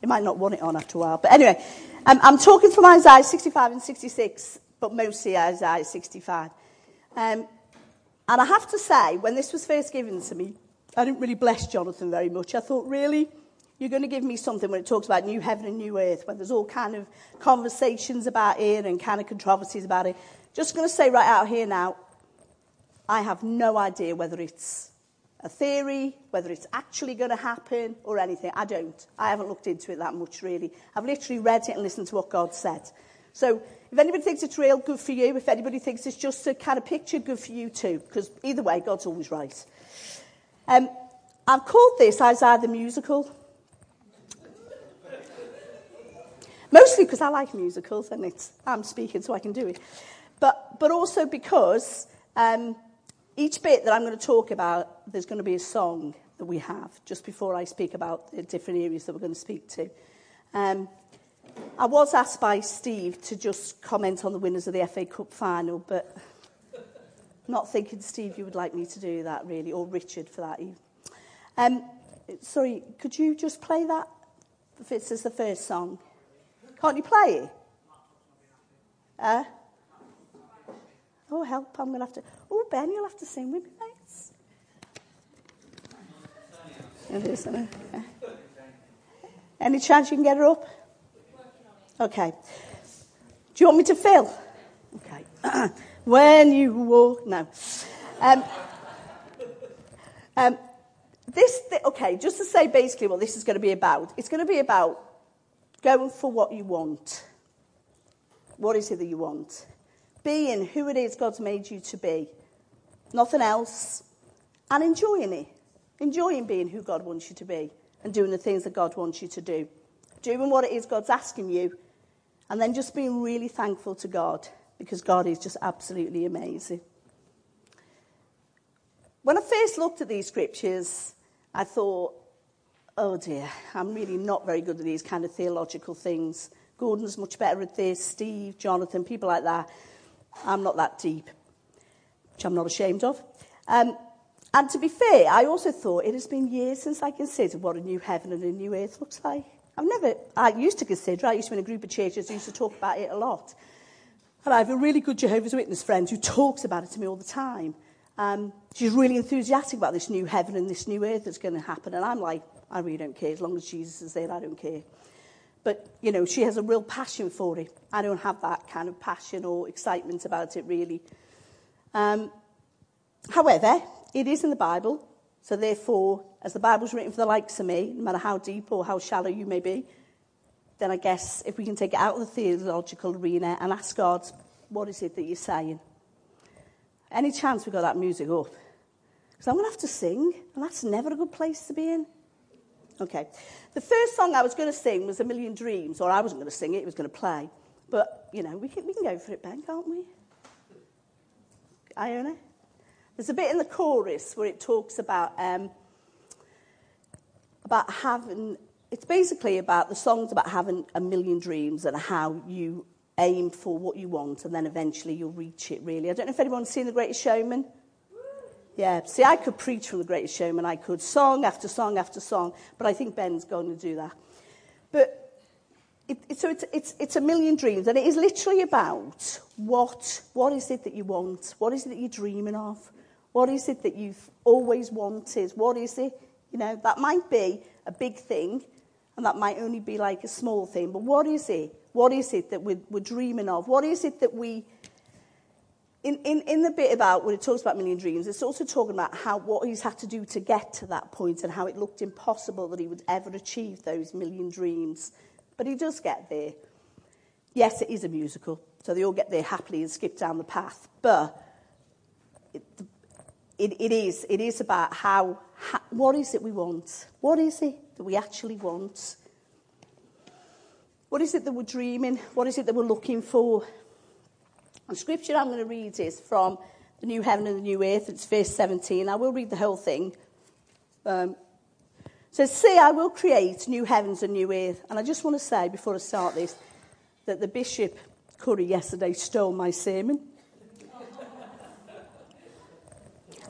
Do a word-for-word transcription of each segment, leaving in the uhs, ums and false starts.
It might not want it on after a while. But anyway, um, I'm talking from Isaiah sixty-five and sixty-six, but mostly Isaiah sixty-five. Um, and I have to say, when this was first given to me, I didn't really bless Jonathan very much. I thought, really? You're going to give me something when it talks about new heaven and new earth, when there's all kind of conversations about it and kind of controversies about it. Just going to say right out here now, I have no idea whether it's a theory, whether it's actually going to happen or anything. I don't. I haven't looked into it that much, really. I've literally read it and listened to what God said. So if anybody thinks it's real, good for you. If anybody thinks it's just a kind of picture, good for you too. Because either way, God's always right. Um, I've called this Isaiah the Musical. Mostly because I like musicals and it's, I'm speaking so I can do it. But, but also because... Um, Each bit that I'm going to talk about, there's going to be a song that we have just before I speak about the different areas that we're going to speak to. Um, I was asked by Steve to just comment on the winners of the F A Cup final, but not thinking, Steve, you would like me to do that, really, or Richard for that even. Um, sorry, could you just play that if it's as the first song? Can't you play it? Uh? Oh, help, I'm going to have to... Oh, Ben, you'll have to sing with me, mates. It is, isn't it? Yeah. Any chance you can get her up? Okay. Do you want me to fill? Okay. When you walk... No. Um, um, this... Th- okay, just to say basically what this is going to be about. It's going to be about going for what you want. What is it that you want? Being who it is God's made you to be. Nothing else. And enjoying it. Enjoying being who God wants you to be. And doing the things that God wants you to do. Doing what it is God's asking you. And then just being really thankful to God. Because God is just absolutely amazing. When I first looked at these scriptures, I thought, oh dear, I'm really not very good at these kind of theological things. Gordon's much better at this. Steve, Jonathan, people like that. I'm not that deep, which I'm not ashamed of. Um, and to be fair, I also thought it has been years since I considered what a new heaven and a new earth looks like. I've never, I used to consider, I used to be in a group of churches who used to talk about it a lot. And I have a really good Jehovah's Witness friend who talks about it to me all the time. Um, she's really enthusiastic about this new heaven and this new earth that's going to happen. And I'm like, I really don't care. As long as Jesus is there, I don't care. But, you know, she has a real passion for it. I don't have that kind of passion or excitement about it, really. Um, however, it is in the Bible. So, therefore, as the Bible's written for the likes of me, no matter how deep or how shallow you may be, then I guess if we can take it out of the theological arena and ask God, what is it that you're saying? Any chance we got that music up? Because I'm going to have to sing, and that's never a good place to be in. Okay. The first song I was going to sing was A Million Dreams, or I wasn't going to sing it, it was going to play. But, you know, we can, we can go for it, Ben, can't we? Iona? There's a bit in the chorus where it talks about um, about having... It's basically about, the song's about having a million dreams and how you aim for what you want and then eventually you'll reach it, really. I don't know if anyone's seen The Greatest Showman. Yeah, see, I could preach from The Greatest Showman. I could song after song after song, but I think Ben's going to do that. But it, it, so it's it's it's a million dreams, and it is literally about what what is it that you want? What is it that you're dreaming of? What is it that you've always wanted? What is it? You know, that might be a big thing, and that might only be like a small thing. But what is it? What is it that we're, we're dreaming of? What is it that we... In, in, in the bit about, when it talks about million dreams, it's also talking about how what he's had to do to get to that point and how it looked impossible that he would ever achieve those million dreams. But he does get there. Yes, it is a musical, so they all get there happily and skip down the path. But it, it, it is it is about how, how, what is it we want? What is it that we actually want? What is it that we're dreaming? What is it that we're looking for? The scripture I'm going to read is from the New Heaven and the New Earth. It's verse seventeen. I will read the whole thing. Um, it says, see, I will create new heavens and new earth. And I just want to say, before I start this, that the Bishop Curry yesterday stole my sermon.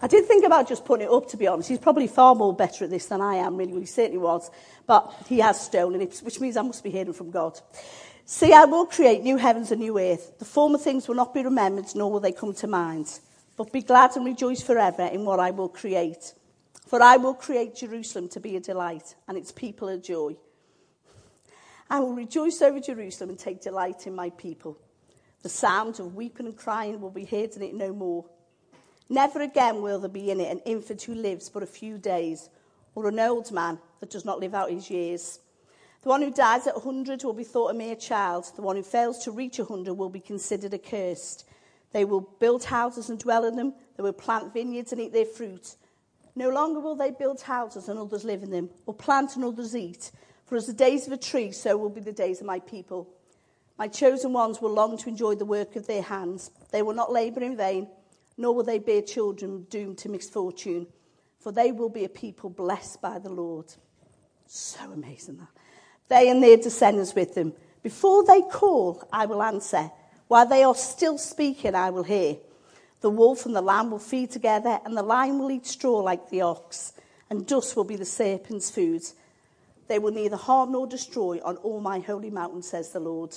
I did think about just putting it up, to be honest. He's probably far more better at this than I am, really. Well, he certainly was. But he has stolen it, which means I must be hearing from God. See, I will create new heavens and new earth. The former things will not be remembered, nor will they come to mind. But be glad and rejoice forever in what I will create. For I will create Jerusalem to be a delight, and its people a joy. I will rejoice over Jerusalem and take delight in my people. The sound of weeping and crying will be heard in it no more. Never again will there be in it an infant who lives but a few days, or an old man that does not live out his years. The one who dies at a hundred will be thought a mere child. The one who fails to reach a hundred will be considered accursed. They will build houses and dwell in them. They will plant vineyards and eat their fruit. No longer will they build houses and others live in them, or plant and others eat. For as the days of a tree, so will be the days of my people. My chosen ones will long to enjoy the work of their hands. They will not labour in vain, nor will they bear children doomed to misfortune, for they will be a people blessed by the Lord. So amazing that. They and their descendants with them. Before they call, I will answer. While they are still speaking, I will hear. The wolf and the lamb will feed together, and the lion will eat straw like the ox, and dust will be the serpent's food. They will neither harm nor destroy on all my holy mountain, says the Lord.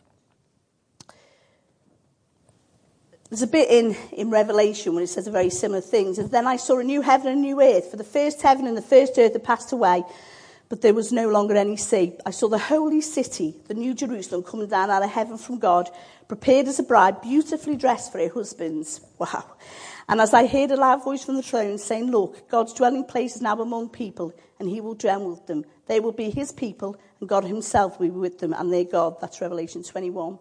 There's a bit in, in Revelation when it says a very similar things. And then I saw a new heaven and a new earth. For the first heaven and the first earth had passed away, but there was no longer any sea. I saw the holy city, the new Jerusalem, coming down out of heaven from God, prepared as a bride, beautifully dressed for her husbands. Wow. And as I heard a loud voice from the throne saying, look, God's dwelling place is now among people, and he will dwell with them. They will be his people, and God himself will be with them, and their God. That's Revelation twenty-one.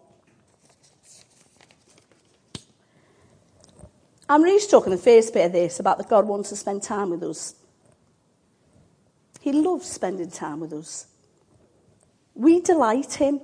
I'm really struck in the first bit of this about that God wants to spend time with us. He loves spending time with us. We delight him.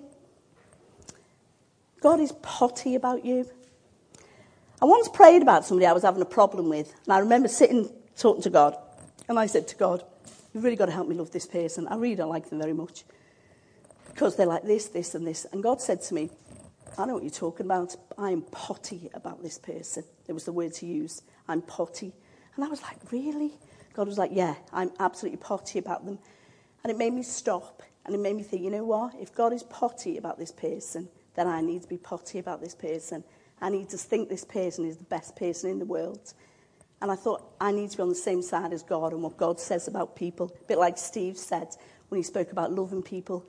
God is potty about you. I once prayed about somebody I was having a problem with, and I remember sitting talking to God, and I said to God, you've really got to help me love this person. I really don't like them very much because they're like this, this, and this. And God said to me, I know what you're talking about. I am potty about this person. It was the words he used. I'm potty. And I was like, really? God was like, yeah, I'm absolutely potty about them. And it made me stop. And it made me think, you know what? If God is potty about this person, then I need to be potty about this person. I need to think this person is the best person in the world. And I thought, I need to be on the same side as God and what God says about people. A bit like Steve said when he spoke about loving people.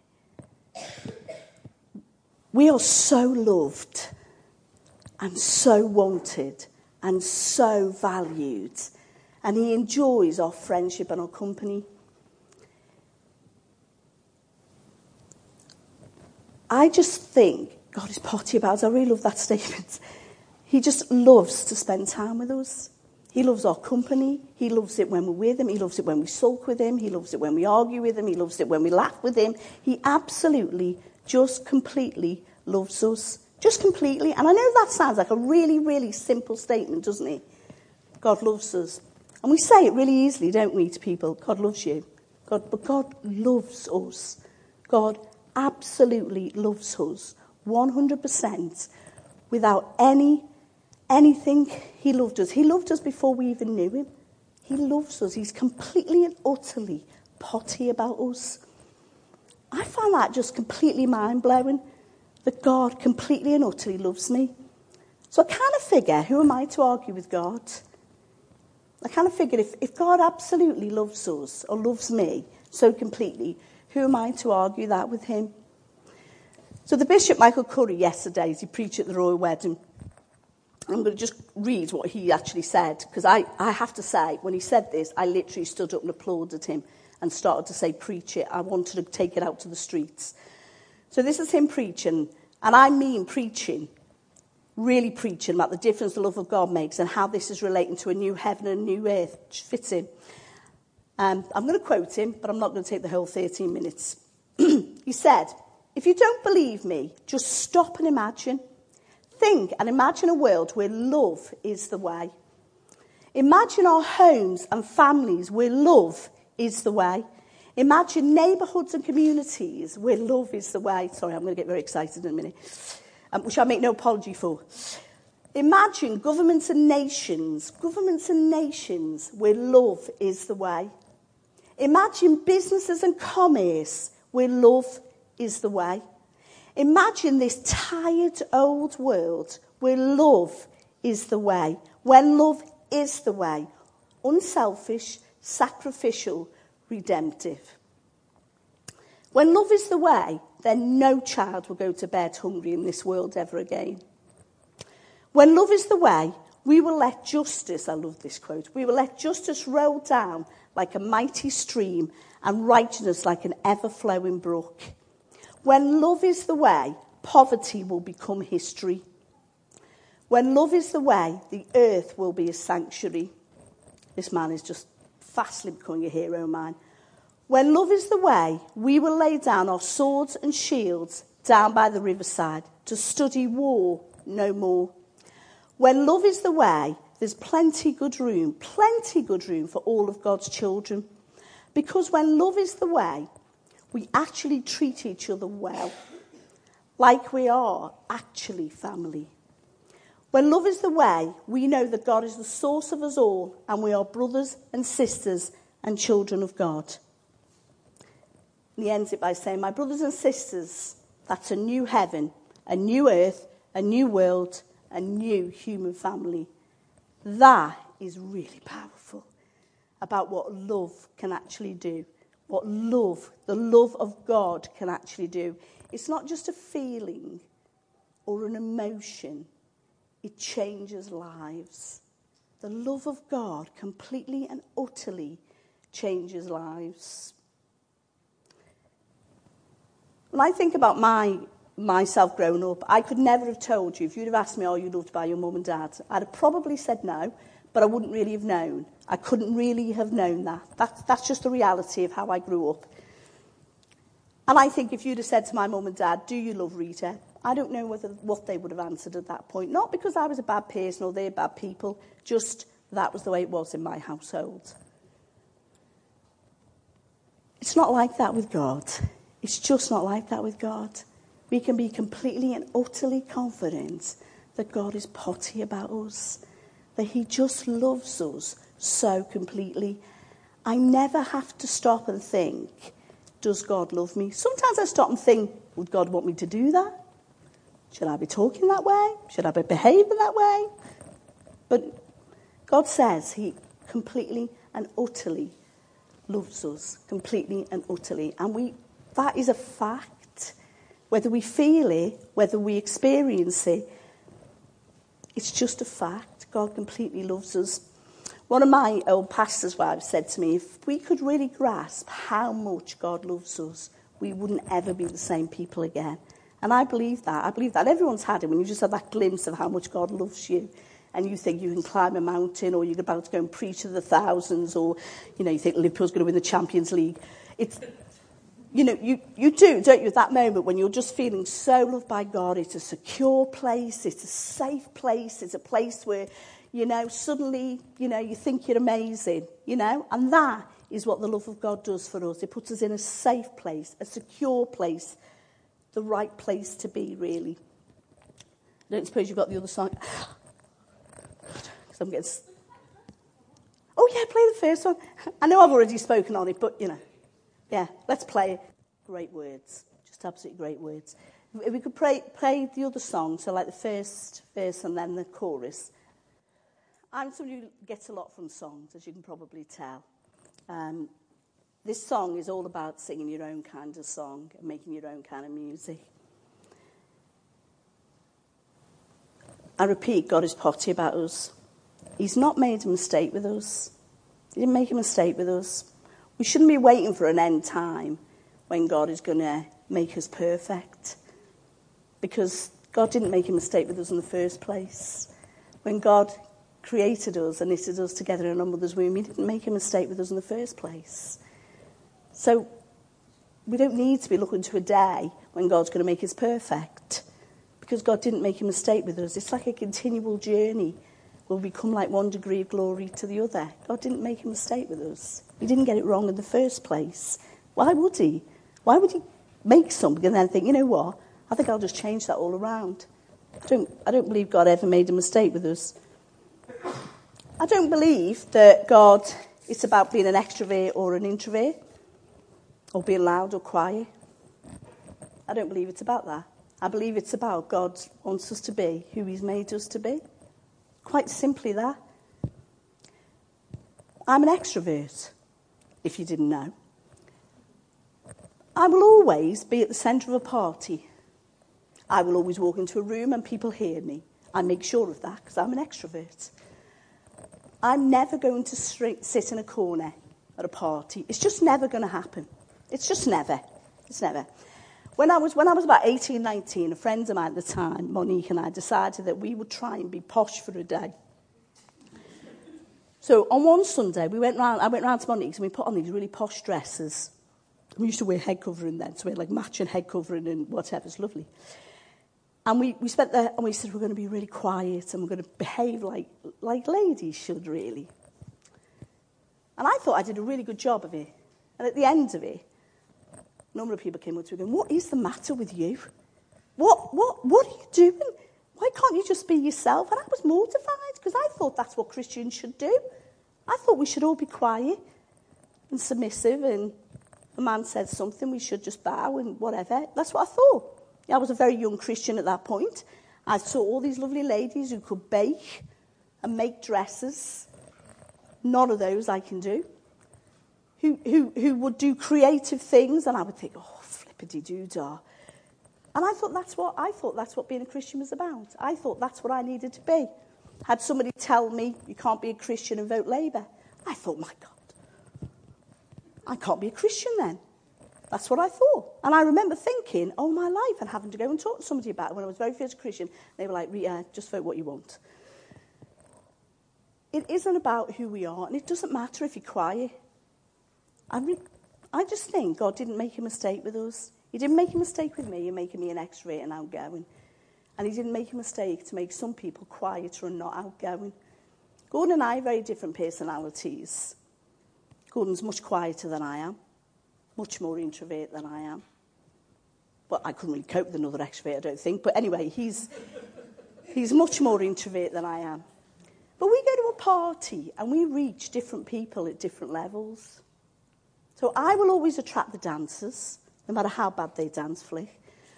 We are so loved and so wanted and so valued. And he enjoys our friendship and our company. I just think God is potty about us. I really love that statement. He just loves to spend time with us. He loves our company. He loves it when we're with him. He loves it when we sulk with him. He loves it when we argue with him. He loves it when we laugh with him. He absolutely, just completely loves us. Just completely. And I know that sounds like a really, really simple statement, doesn't it? God loves us. And we say it really easily, don't we, to people? God loves you. God, but God loves us. God absolutely loves us. one hundred percent. Without any, anything, he loved us. He loved us before we even knew him. He loves us. He's completely and utterly potty about us. I find that just completely mind-blowing, that God completely and utterly loves me. So I kind of figure, who am I to argue with God? I kind of figured if, if God absolutely loves us, or loves me so completely, who am I to argue that with him? So the Bishop Michael Curry yesterday, as he preached at the Royal Wedding, I'm going to just read what he actually said, because I, I have to say, when he said this, I literally stood up and applauded him and started to say, preach it. I wanted to take it out to the streets. So this is him preaching, and I mean preaching, really preaching about the difference the love of God makes and how this is relating to a new heaven and a new earth, which fits in. Um, I'm going to quote him, but I'm not going to take the whole thirteen minutes. He said, if you don't believe me, just stop and imagine. Think and imagine a world where love is the way. Imagine our homes and families where love is the way. Imagine neighbourhoods and communities where love is the way. Sorry, I'm going to get very excited in a minute, um, which I make no apology for. Imagine governments and nations, governments and nations where love is the way. Imagine businesses and commerce where love is the way. Imagine this tired old world where love is the way. When love is the way. Unselfish, sacrificial, redemptive. When love is the way, then no child will go to bed hungry in this world ever again. When love is the way, we will let justice, I love this quote, we will let justice roll down like a mighty stream and righteousness like an ever-flowing brook. When love is the way, poverty will become history. When love is the way, the earth will be a sanctuary. This man is just fastly becoming a hero of mine. When love is the way, we will lay down our swords and shields down by the riverside to study war no more. When love is the way, there's plenty good room, plenty good room for all of God's children. Because when love is the way, we actually treat each other well, like we are actually family. When love is the way, we know that God is the source of us all, and we are brothers and sisters and children of God. And he ends it by saying, my brothers and sisters, that's a new heaven, a new earth, a new world, a new human family. That is really powerful about what love can actually do. What love, the love of God can actually do. It's not just a feeling or an emotion. It changes lives. The love of God completely and utterly changes lives. When I think about my myself growing up, I could never have told you, if you'd have asked me, are you loved by your mum and dad? I'd have probably said no, but I wouldn't really have known. I couldn't really have known that. That's, that's just the reality of how I grew up. And I think if you'd have said to my mum and dad, do you love Rita? I don't know whether, what they would have answered at that point. Not because I was a bad person or they're bad people, just that was the way it was in my household. It's not like that with God. It's just not like that with God. We can be completely and utterly confident that God is potty about us, that he just loves us so completely. I never have to stop and think, does God love me? Sometimes I stop and think, would God want me to do that? Should I be talking that way? Should I be behaving that way? But God says he completely and utterly loves us, completely and utterly. And we that is a fact. Whether we feel it, whether we experience it, it's just a fact. God completely loves us. One of my old pastor's wives said to me, if we could really grasp how much God loves us, we wouldn't ever be the same people again. And I believe that. I believe that. Everyone's had it when you just have that glimpse of how much God loves you. And you think you can climb a mountain, or you're about to go and preach to the thousands, or, you know, you think Liverpool's going to win the Champions League. It's... You know, you, you do, don't you, at that moment when you're just feeling so loved by God. It's a secure place, it's a safe place, it's a place where, you know, suddenly, you know, you think you're amazing, you know. And that is what the love of God does for us. It puts us in a safe place, a secure place, the right place to be, really. I don't suppose you've got the other song. Because I'm getting... Oh, yeah, play the first one. I know I've already spoken on it, but, you know. Yeah, let's play it. Great words. Just absolutely great words. If we could play, play the other song, so like the first verse and then the chorus. I'm somebody who gets a lot from songs, as you can probably tell. Um, this song is all about singing your own kind of song and making your own kind of music. I repeat, God is potty about us. He's not made a mistake with us. He didn't make a mistake with us. We shouldn't be waiting for an end time when God is going to make us perfect. Because God didn't make a mistake with us in the first place. When God created us and knitted us together in our mother's womb, he didn't make a mistake with us in the first place. So we don't need to be looking to a day when God's going to make us perfect. Because God didn't make a mistake with us. It's like a continual journey. Will we come like one degree of glory to the other? God didn't make a mistake with us. He didn't get it wrong in the first place. Why would he? Why would he make something and then think, you know what, I think I'll just change that all around? I don't, I don't believe God ever made a mistake with us. I don't believe that God is about being an extrovert or an introvert, or being loud or quiet. I don't believe it's about that. I believe it's about God wants us to be who he's made us to be. Quite simply that. I'm an extrovert, if you didn't know. I will always be at the centre of a party. I will always walk into a room and people hear me. I make sure of that because I'm an extrovert. I'm never going to sit in a corner at a party. It's just never going to happen. It's just never. It's never. When I was when I was about eighteen, nineteen, a friend of mine at the time, Monique and I, decided that we would try and be posh for a day. So on one Sunday, we went round. I went round to Monique's and we put on these really posh dresses. We used to wear head covering then, so we had like matching head covering and whatever. It's lovely. And we, we spent there and we said we're going to be really quiet and we're going to behave like like ladies should, really. And I thought I did a really good job of it. And at the end of it, a number of people came up to me going, "What is the matter with you? What what what are you doing? Why can't you just be yourself?" And I was mortified because I thought that's what Christians should do. I thought we should all be quiet and submissive, and a man said something, we should just bow and whatever. That's what I thought. I was a very young Christian at that point. I saw all these lovely ladies who could bake and make dresses. None of those I can do. Who who who would do creative things, and I would think, oh, flippity-doo-dah. And I thought that's what I thought that's what being a Christian was about. I thought that's what I needed to be. Had somebody tell me you can't be a Christian and vote Labour, I thought, my God, I can't be a Christian then. That's what I thought. And I remember thinking, oh, my life, and having to go and talk to somebody about it when I was very first Christian. They were like, Rita, just vote what you want. It isn't about who we are, and it doesn't matter if you're quiet. I, re- I just think God didn't make a mistake with us. He didn't make a mistake with me in making me an extrovert and outgoing. And he didn't make a mistake to make some people quieter and not outgoing. Gordon and I have very different personalities. Gordon's much quieter than I am. Much more introvert than I am. Well, I couldn't really cope with another extrovert, I don't think. But anyway, he's he's much more introvert than I am. But we go to a party and we reach different people at different levels. So I will always attract the dancers, no matter how bad they dance, Flick.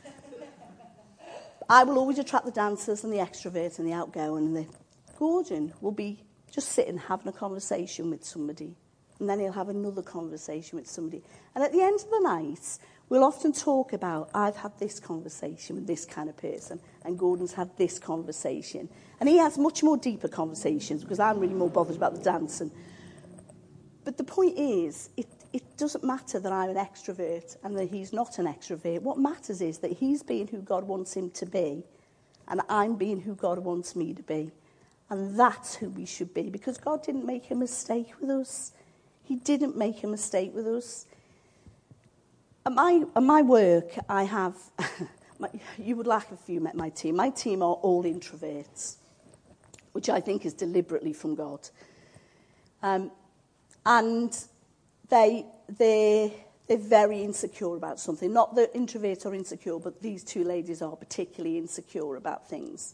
I will always attract the dancers and the extroverts and the outgoing. And the Gordon will be just sitting having a conversation with somebody. And then he'll have another conversation with somebody. And at the end of the night, we'll often talk about, I've had this conversation with this kind of person, and Gordon's had this conversation. And he has much more deeper conversations, because I'm really more bothered about the dancing. But the point is, it, it doesn't matter that I'm an extrovert and that he's not an extrovert. What matters is that he's being who God wants him to be, and I'm being who God wants me to be. And that's who we should be, because God didn't make a mistake with us. He didn't make a mistake with us. At my, at my work, I have... my, you would laugh if you met my team. My team are all introverts, which I think is deliberately from God. Um, and they, they, they're very insecure about something. Not that introverts are insecure, but these two ladies are particularly insecure about things.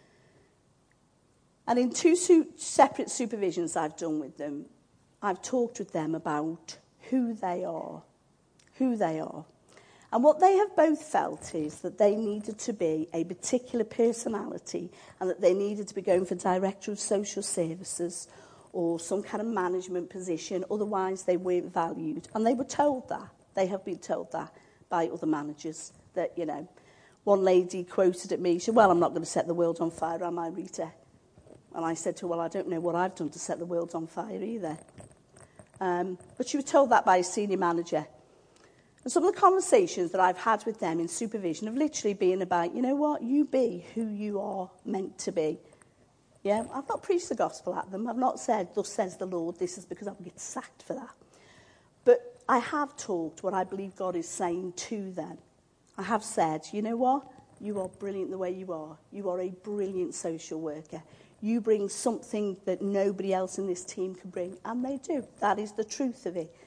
And in two su- separate supervisions I've done with them, I've talked with them about who they are, who they are. And what they have both felt is that they needed to be a particular personality and that they needed to be going for Director of Social Services or some kind of management position, otherwise they weren't valued. And they were told that. They have been told that by other managers, that, you know, one lady quoted at me, she said, well, I'm not going to set the world on fire, am I, Rita? And I said to her, well, I don't know what I've done to set the world on fire either. Um, but she was told that by a senior manager. And some of the conversations that I've had with them in supervision have literally been about, you know what, you be who you are meant to be. Yeah, I've not preached the gospel at them. I've not said, thus says the Lord, this is because I'll get sacked for that. But I have talked what I believe God is saying to them. I have said, you know what, you are brilliant the way you are. You are a brilliant social worker. You bring something that nobody else in this team can bring. And they do. That is the truth of it.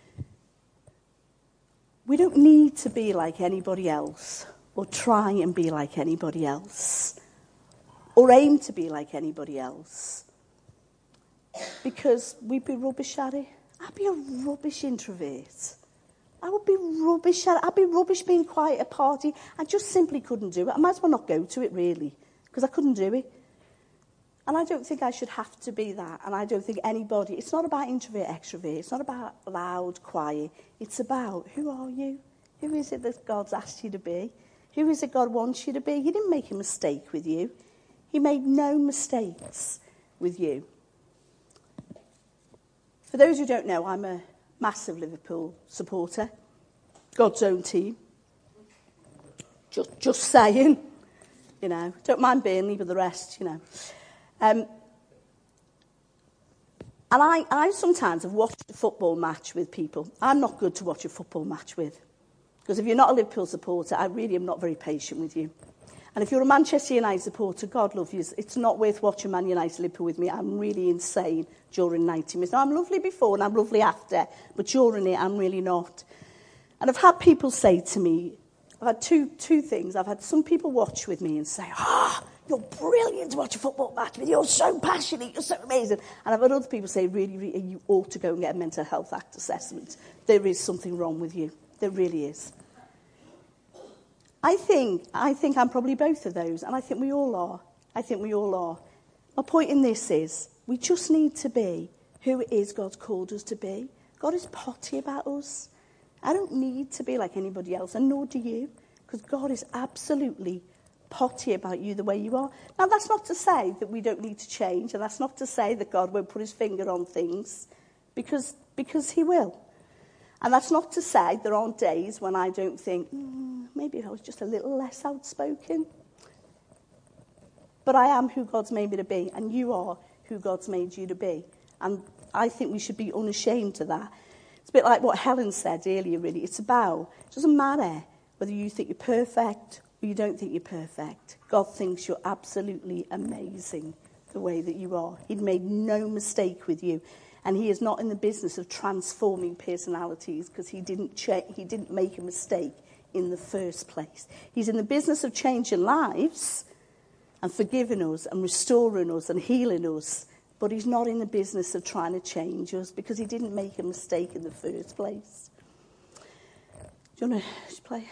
We don't need to be like anybody else or try and be like anybody else. or aim to be like anybody else. Because we'd be rubbish at it. I'd be a rubbish introvert. I would be rubbish at it. I'd be rubbish being quiet at a party. I just simply couldn't do it. I might as well not go to it, really, because I couldn't do it. And I don't think I should have to be that. And I don't think anybody... It's not about introvert, extrovert. It's not about loud, quiet. It's about, who are you? Who is it that God's asked you to be? Who is it God wants you to be? He didn't make a mistake with you. He made no mistakes with you. For those who don't know, I'm a massive Liverpool supporter. God's own team. Just, just saying. You know, don't mind Burnley, but the rest, you know. Um, and I, I sometimes have watched a football match with people. I'm not good to watch a football match with. Because if you're not a Liverpool supporter, I really am not very patient with you. And if you're a Manchester United supporter, God love you, it's not worth watching Man United Liverpool with me. I'm really insane during ninety minutes. Now, I'm lovely before and I'm lovely after, but during it, I'm really not. And I've had people say to me, I've had two two things. I've had some people watch with me and say, ah, oh, you're brilliant to watch a football match with. You're so passionate, you're so amazing. And I've had other people say, really, really, you ought to go and get a mental health act assessment. There is something wrong with you. There really is. I think I think I'm probably both of those, and I think we all are. I think we all are. My point in this is, we just need to be who it is God's called us to be. God is potty about us. I don't need to be like anybody else, and nor do you, because God is absolutely potty about you the way you are. Now, that's not to say that we don't need to change, and that's not to say that God won't put his finger on things, because, because he will. And that's not to say there aren't days when I don't think, mm, maybe if I was just a little less outspoken. But I am who God's made me to be, and you are who God's made you to be. And I think we should be unashamed of that. It's a bit like what Helen said earlier, really. It's about, it doesn't matter whether you think you're perfect or you don't think you're perfect. God thinks you're absolutely amazing the way that you are. He'd made no mistake with you. And he is not in the business of transforming personalities because he didn't cha- he didn't make a mistake in the first place. He's in the business of changing lives and forgiving us and restoring us and healing us. But he's not in the business of trying to change us because he didn't make a mistake in the first place. Do you want to play?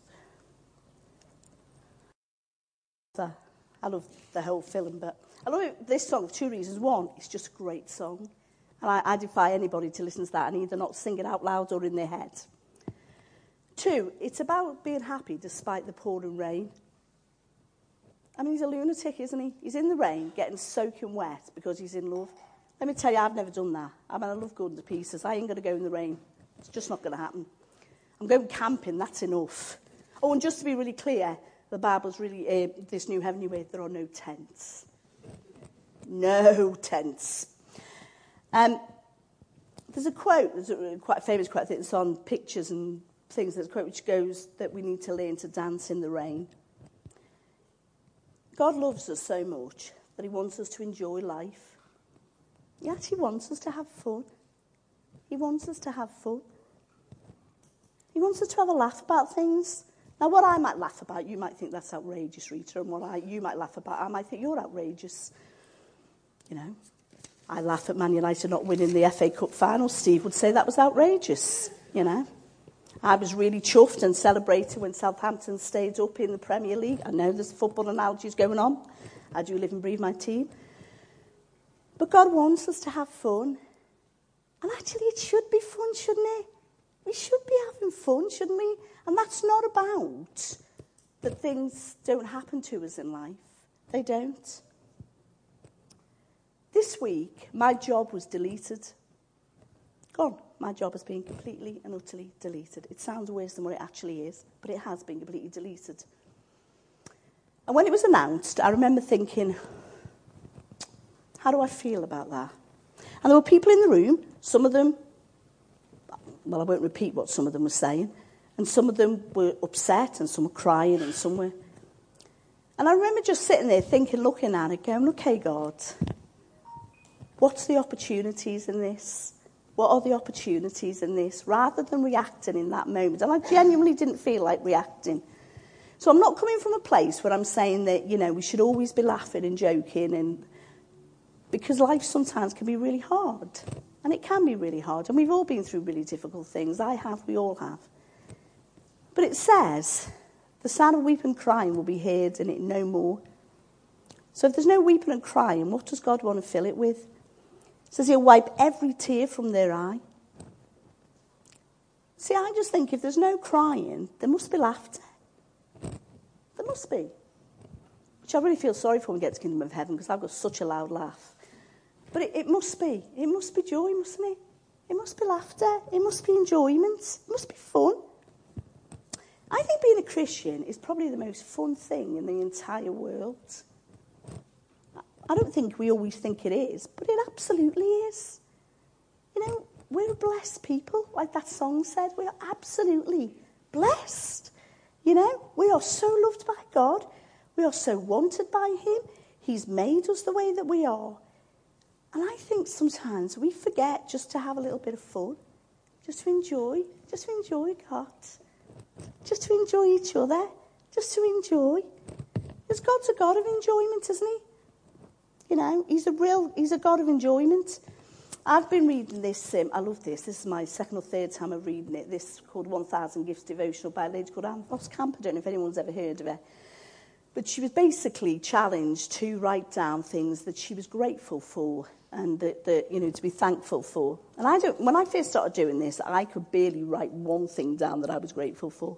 I love the whole film, but I love this song for two reasons. One, it's just a great song. And I, I defy anybody to listen to that and either not sing it out loud or in their head. Two, it's about being happy despite the pouring rain. I mean, he's a lunatic, isn't he? He's in the rain, getting soaking wet because he's in love. Let me tell you, I've never done that. I mean, I love going to pieces. I ain't going to go in the rain. It's just not going to happen. I'm going camping, that's enough. Oh, and just to be really clear, the Bible's really, uh, this new heavenly way, there are no tents. No tents. Um, there's a quote, there's a quite a famous quote, I think it's on pictures and things, there's a quote which goes that we need to learn to dance in the rain. God loves us so much that he wants us to enjoy life. He actually wants us to have fun. He wants us to have fun. He wants us to have a laugh about things. Now, what I might laugh about, you might think that's outrageous, Rita, and what I, you might laugh about, I might think you're outrageous. You know, I laugh at Man United not winning the F A Cup final. Steve would say that was outrageous, you know. I was really chuffed and celebrated when Southampton stayed up in the Premier League. I know there's football analogies going on. I do live and breathe my team. But God wants us to have fun. And actually it should be fun, shouldn't it? We should be having fun, shouldn't we? And that's not about that things don't happen to us in life. They don't. This week, my job was deleted. Gone. My job has been completely and utterly deleted. It sounds worse than what it actually is, but it has been completely deleted. And when it was announced, I remember thinking, how do I feel about that? And there were people in the room, some of them, well, I won't repeat what some of them were saying, and some of them were upset, and some were crying, and some were... And I remember just sitting there thinking, looking at it, going, okay, God, what's the opportunities in this? What are the opportunities in this? Rather than reacting in that moment. And I genuinely didn't feel like reacting. So I'm not coming from a place where I'm saying that, you know, we should always be laughing and joking, and because life sometimes can be really hard. And it can be really hard. And we've all been through really difficult things. I have, we all have. But it says, the sound of weeping and crying will be heard in it no more. So if there's no weeping and crying, what does God want to fill it with? It says he'll wipe every tear from their eye. See, I just think if there's no crying, there must be laughter. There must be. Which I really feel sorry for when we get to Kingdom of Heaven, because I've got such a loud laugh. But it, it must be. It must be joy, mustn't it? It must be laughter. It must be enjoyment. It must be fun. I think being a Christian is probably the most fun thing in the entire world. I don't think we always think it is, but it absolutely is. You know, we're a blessed people, like that song said. We are absolutely blessed. You know, we are so loved by God. We are so wanted by him. He's made us the way that we are. And I think sometimes we forget just to have a little bit of fun, just to enjoy, just to enjoy God, just to enjoy each other, just to enjoy. Because God's a God of enjoyment, isn't he? You know, he's a real, he's a God of enjoyment. I've been reading this, um, I love this, this is my second or third time of reading it, this called one thousand Gifts Devotional by a lady called Anne Voskamp. I don't know if anyone's ever heard of her. But she was basically challenged to write down things that she was grateful for and that, that, you know, to be thankful for. And I don't, when I first started doing this, I could barely write one thing down that I was grateful for.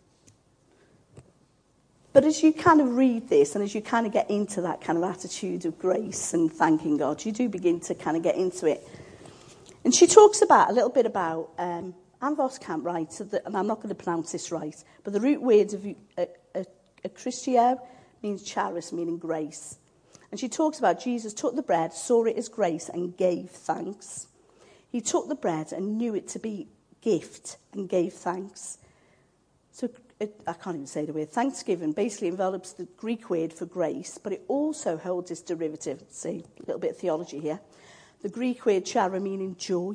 But as you kind of read this and as you kind of get into that kind of attitude of grace and thanking God, you do begin to kind of get into it. And she talks about a little bit about, um, Anne Voskamp writes, that, and I'm not going to pronounce this right, but the root word of uh, uh, Christio means charis, meaning grace. And she talks about Jesus took the bread, saw it as grace, and gave thanks. He took the bread and knew it to be gift and gave thanks. So it, I can't even say the word. Thanksgiving basically envelops the Greek word for grace, but it also holds its derivative. See, a little bit of theology here. The Greek word chara meaning joy.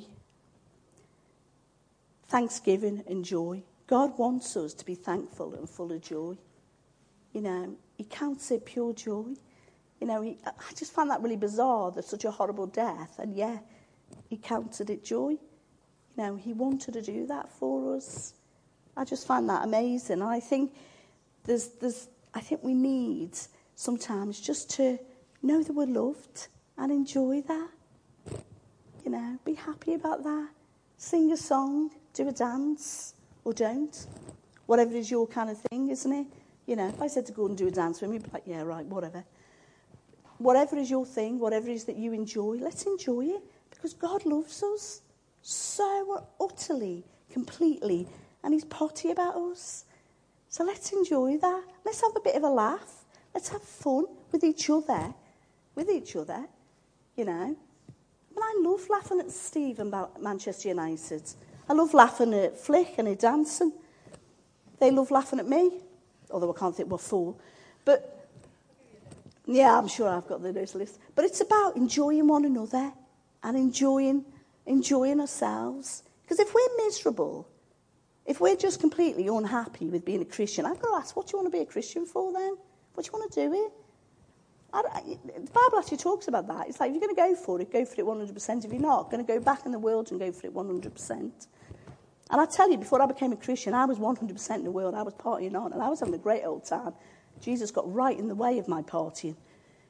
Thanksgiving and joy. God wants us to be thankful and full of joy. You know, he counts it pure joy. You know, he, I just find that really bizarre, that such a horrible death, and yeah, he counted it joy. You know, he wanted to do that for us. I just find that amazing. And I think there's, there's, I think we need sometimes just to know that we're loved and enjoy that. You know, be happy about that. Sing a song, do a dance, or don't. Whatever is your kind of thing, isn't it? You know, if I said to Gordon, do a dance with me, he'd be like, yeah, right, whatever. Whatever is your thing, whatever it is that you enjoy, let's enjoy it. Because God loves us so utterly, completely, and he's potty about us. So let's enjoy that. Let's have a bit of a laugh. Let's have fun with each other. With each other, you know. And I love laughing at Steve about Manchester United. I love laughing at Flick and at dancing. They love laughing at me. Although I can't think what for. But, yeah, I'm sure I've got the notes list. But it's about enjoying one another and enjoying, enjoying ourselves. Because if we're miserable, if we're just completely unhappy with being a Christian, I've got to ask, what do you want to be a Christian for then? What do you want to do it? I, I, the Bible actually talks about that. It's like, if you're going to go for it, go for it one hundred percent. If you're not, going to go back in the world and go for it one hundred percent. And I tell you, before I became a Christian, I was one hundred percent in the world. I was partying on, and I was having a great old time. Jesus got right in the way of my partying.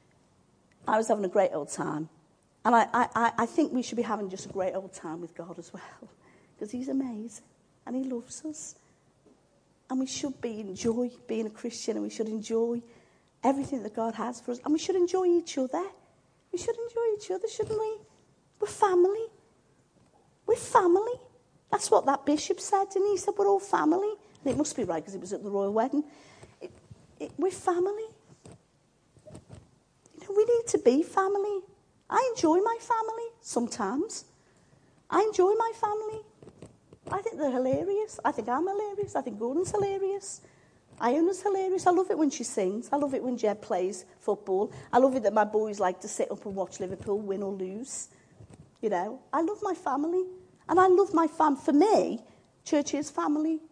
I was having a great old time. And I, I, I think we should be having just a great old time with God as well. Because he's amazing, and he loves us. And we should be enjoy being a Christian, and we should enjoy everything that God has for us. And we should enjoy each other. We should enjoy each other, shouldn't we? We're family. We're family. That's what that bishop said, didn't he? He said, we're all family. And it must be right, because it was at the royal wedding. It, it, we're family. You know, we need to be family. I enjoy my family sometimes. I enjoy my family. I think they're hilarious. I think I'm hilarious. I think Gordon's hilarious. Iona's hilarious. I love it when she sings. I love it when Jeb plays football. I love it that my boys like to sit up and watch Liverpool win or lose. You know, I love my family. And I love my fam. For me, church is family.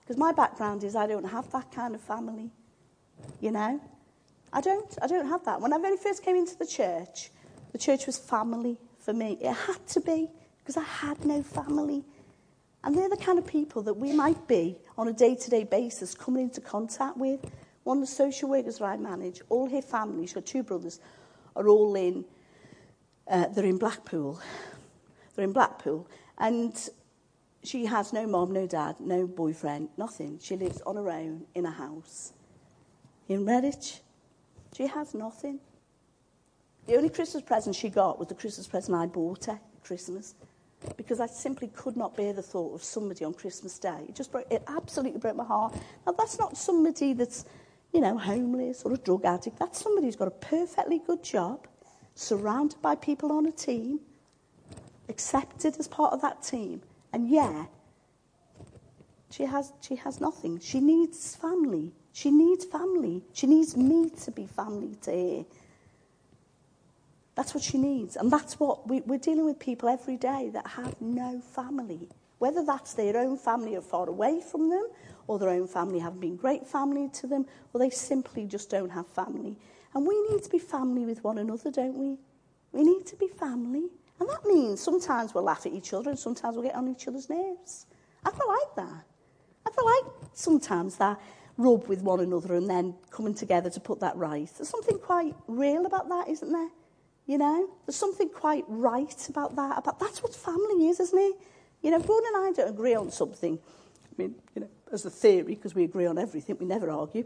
Because my background is I don't have that kind of family, you know. I don't. I don't have that. When I very first came into the church, the church was family for me. It had to be, because I had no family. And they're the kind of people that we might be on a day-to-day basis coming into contact with. One of the social workers that I manage, all her family, she's got two brothers, are all in, uh, they're in Blackpool. They're in Blackpool. And she has no mom, no dad, no boyfriend, nothing. She lives on her own in a house. In Redditch, she has nothing. The only Christmas present she got was the Christmas present I bought her at Christmas. Because I simply could not bear the thought of somebody on Christmas Day. It just broke, it absolutely broke my heart. Now, that's not somebody that's, you know, homeless or a drug addict. That's somebody who's got a perfectly good job, surrounded by people on a team, accepted as part of that team. And yeah, she has, she has nothing. She needs family. She needs family. She needs me to be family to her. That's what she needs. And that's what we, we're dealing with people every day that have no family. Whether that's their own family are far away from them, or their own family haven't been great family to them, or they simply just don't have family. And we need to be family with one another, don't we? We need to be family. And that means sometimes we'll laugh at each other and sometimes we'll get on each other's nerves. I feel like that. I feel like sometimes that rub with one another and then coming together to put that right. There's something quite real about that, isn't there? You know, there's something quite right about that. About that's what family is, isn't it? You know, Gordon and I don't agree on something. I mean, you know, as a theory, because we agree on everything, we never argue.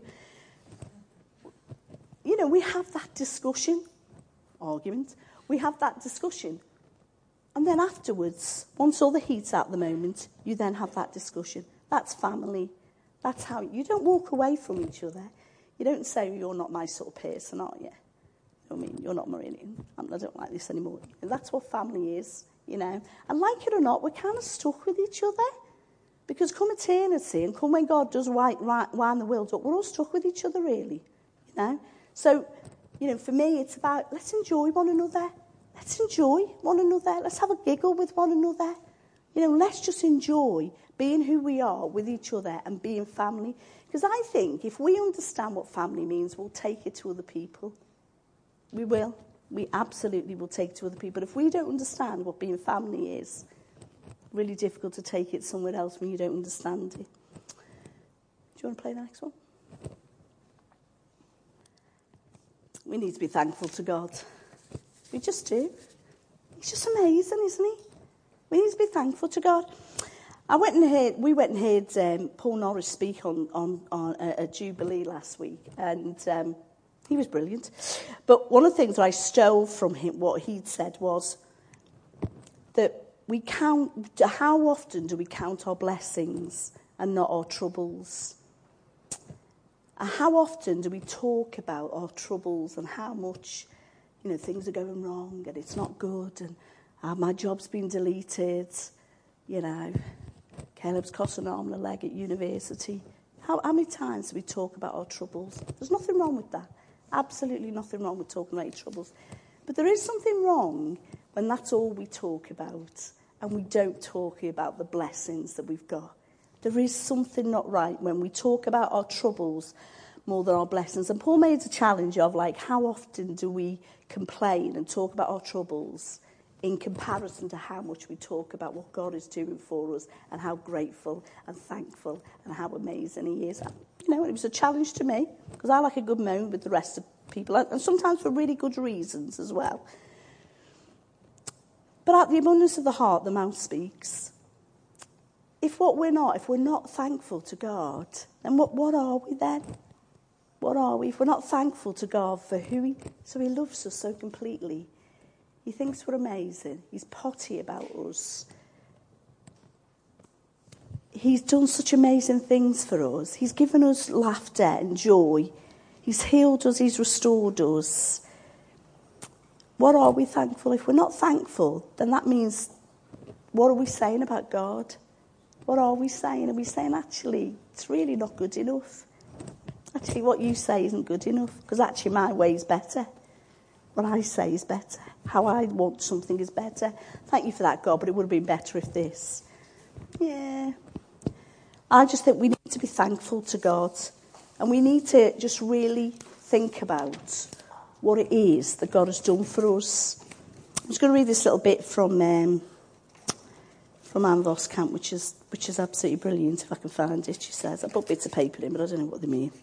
You know, we have that discussion, argument. We have that discussion. And then afterwards, once all the heat's out at the moment, you then have that discussion. That's family. That's how, you don't walk away from each other. You don't say, you're not my sort of person, are you? I mean, you're not Marillion. I don't like this anymore. And that's what family is, you know. And like it or not, we're kind of stuck with each other. Because come eternity and come when God does right, right, wind the world up, we're all stuck with each other, really, you know. So, you know, for me, it's about let's enjoy one another. Let's enjoy one another. Let's have a giggle with one another. You know, let's just enjoy being who we are with each other and being family. Because I think if we understand what family means, we'll take it to other people. We will. We absolutely will take it to other people. But if we don't understand what being family is, really difficult to take it somewhere else when you don't understand it. Do you want to play the next one? We need to be thankful to God. We just do. He's just amazing, isn't he? We need to be thankful to God. I went and heard, we went and heard um, Paul Norris speak on, on, on a, a Jubilee last week, and um, he was brilliant. But one of the things that I stole from him, what he'd said was that we count, how often do we count our blessings and not our troubles? And how often do we talk about our troubles and how much, you know, things are going wrong and it's not good and uh, my job's been deleted, you know, Caleb's cost an arm and a leg at university. How, how many times do we talk about our troubles? There's nothing wrong with that. Absolutely nothing wrong with talking about your troubles. But there is something wrong when that's all we talk about and we don't talk about the blessings that we've got. There is something not right when we talk about our troubles more than our blessings. And Paul made a challenge of, like, how often do we complain and talk about our troubles in comparison to how much we talk about what God is doing for us and how grateful and thankful and how amazing he is. You know, it was a challenge to me because I like a good moan with the rest of people, and sometimes for really good reasons as well. But out the abundance of the heart, the mouth speaks. If what we're not, if we're not thankful to God, then what, what are we then? What are we? If we're not thankful to God for who he, so he loves us so completely. He thinks we're amazing. He's potty about us. He's done such amazing things for us. He's given us laughter and joy. He's healed us. He's restored us. What are we thankful? If we're not thankful, then that means, what are we saying about God? What are we saying? Are we saying, actually, it's really not good enough? Actually, what you say isn't good enough, because actually my way is better. What I say is better. How I want something is better. Thank you for that, God, but it would have been better if this. Yeah. I just think we need to be thankful to God. And we need to just really think about what it is that God has done for us. I'm just going to read this little bit from um, from Anne Voskamp, which is which is absolutely brilliant, if I can find it. She says, I put bits of paper in, but I don't know what they mean.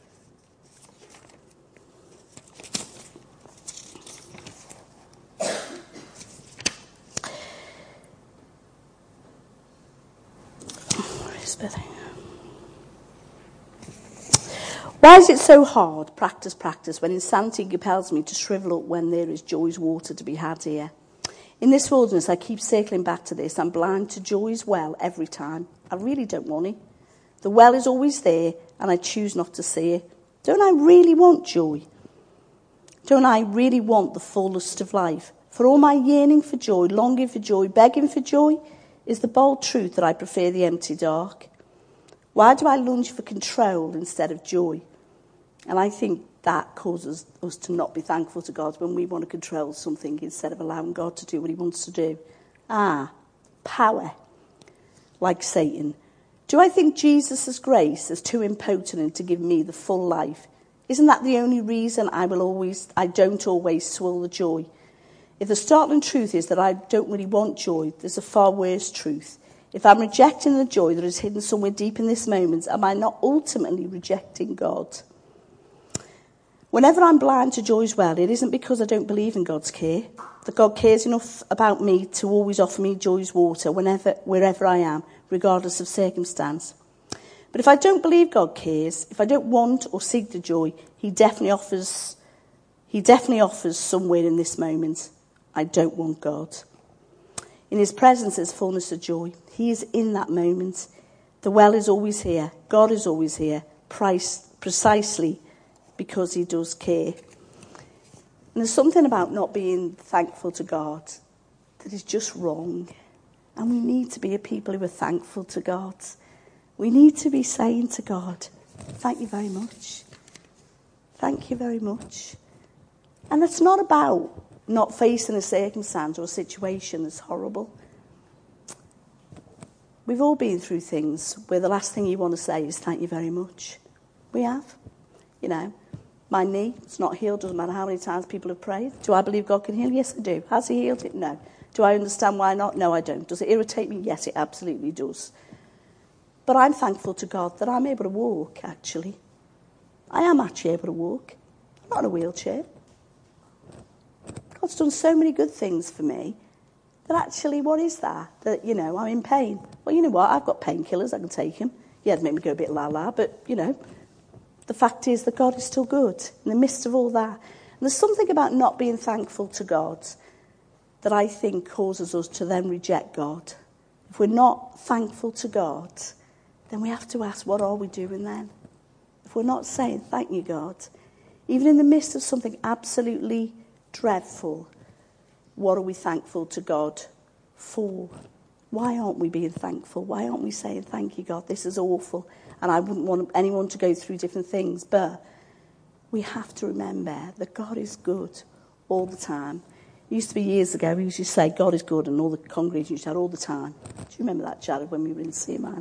Why is it so hard, practice, practice, when insanity compels me to shrivel up when there is joy's water to be had here? In this wilderness, I keep circling back to this. I'm blind to joy's well every time. I really don't want it. The well is always there, and I choose not to see it. Don't I really want joy? Don't I really want the fullness of life? For all my yearning for joy, longing for joy, begging for joy, is the bold truth that I prefer the empty dark. Why do I lunge for control instead of joy? And I think that causes us to not be thankful to God when we want to control something instead of allowing God to do what he wants to do. Ah, power, like Satan. Do I think Jesus' grace is too impotent to give me the full life? Isn't that the only reason I will always, I don't always swill the joy? If the startling truth is that I don't really want joy, there's a far worse truth. If I'm rejecting the joy that is hidden somewhere deep in this moment, am I not ultimately rejecting God? Whenever I'm blind to joy's well, it isn't because I don't believe in God's care, that God cares enough about me to always offer me joy's water whenever, wherever I am, regardless of circumstance. But if I don't believe God cares, if I don't want or seek the joy, he definitely offers, he definitely offers somewhere in this moment. I don't want God. In his presence is fullness of joy. He is in that moment. The well is always here. God is always here, precisely because he does care. And there's something about not being thankful to God that is just wrong. And we need to be a people who are thankful to God. We need to be saying to God, thank you very much. Thank you very much. And it's not about not facing a circumstance or a situation that's horrible. We've all been through things where the last thing you want to say is thank you very much. We have. You know, my knee, it's not healed, doesn't matter how many times people have prayed. Do I believe God can heal? Yes, I do. Has he healed it? No. Do I understand why not? No, I don't. Does it irritate me? Yes, it absolutely does. But I'm thankful to God that I'm able to walk, actually. I am actually able to walk. I'm not in a wheelchair. God's done so many good things for me that actually, what is that? That, you know, I'm in pain. Well, you know what? I've got painkillers. I can take them. Yeah, they make me go a bit la-la, but, you know, the fact is that God is still good in the midst of all that. And there's something about not being thankful to God that I think causes us to then reject God. If we're not thankful to God, then we have to ask, what are we doing then? If we're not saying, thank you, God, even in the midst of something absolutely dreadful, what are we thankful to God for? Why aren't we being thankful? Why aren't we saying, thank you, God, this is awful, and I wouldn't want anyone to go through different things, but we have to remember that God is good all the time. It used to be years ago, we used to say, God is good, and all the congregation used to shout all the time. Do you remember that, Jared, when we were in C M I?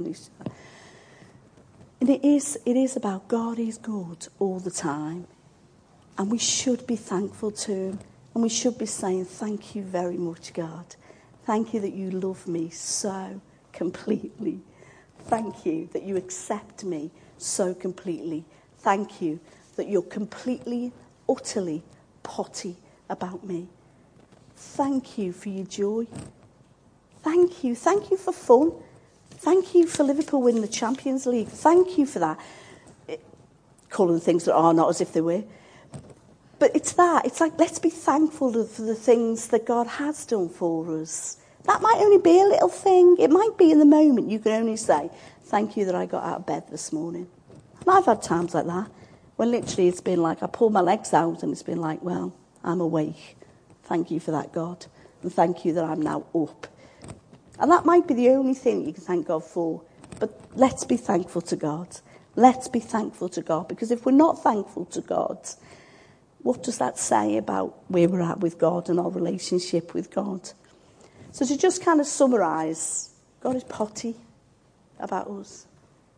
And it is, it is about God is good all the time. And we should be thankful to him. And we should be saying, thank you very much, God. Thank you that you love me so completely. Thank you that you accept me so completely. Thank you that you're completely, utterly potty about me. Thank you for your joy. Thank you. Thank you for fun. Thank you for Liverpool winning the Champions League. Thank you for that. It, calling things that are not as if they were. But it's that. It's like, let's be thankful for the things that God has done for us. That might only be a little thing. It might be in the moment you can only say, thank you that I got out of bed this morning. And I've had times like that, when literally it's been like, I pulled my legs out and it's been like, well, I'm awake. Thank you for that, God. And thank you that I'm now up. And that might be the only thing that you can thank God for. But let's be thankful to God. Let's be thankful to God. Because if we're not thankful to God, what does that say about where we're at with God and our relationship with God? So to just kind of summarise, God is potty about us.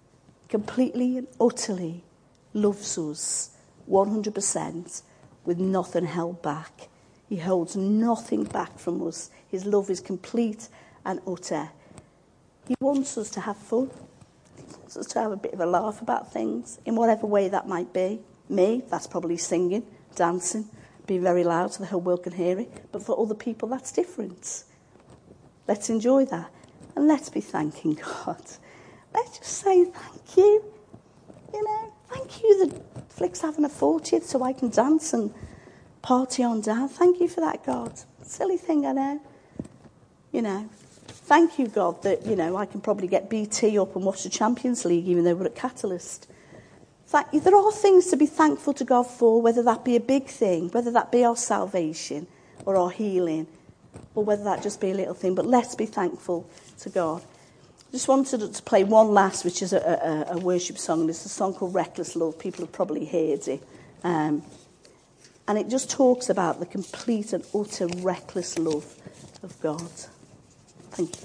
completely and utterly loves us one hundred percent with nothing held back. He holds nothing back from us. His love is complete and utter. He wants us to have fun. He wants us to have a bit of a laugh about things, in whatever way that might be. Me, that's probably singing, dancing, being very loud so the whole world can hear it. But for other people, that's different. Let's enjoy that. And let's be thanking God. Let's just say thank you. You know, thank you that Flick's having a fortieth so I can dance and party on down. Thank you for that, God. Silly thing, I know. You know, thank you, God, that, you know, I can probably get B T up and watch the Champions League even though we're at Catalyst. Thank you. There are things to be thankful to God for, whether that be a big thing, whether that be our salvation or our healing, or whether that just be a little thing. But let's be thankful to God. I just wanted to play one last, which is a, a, a worship song. It's a song called Reckless Love. People have probably heard it. Um, and it just talks about the complete and utter reckless love of God. Thank you.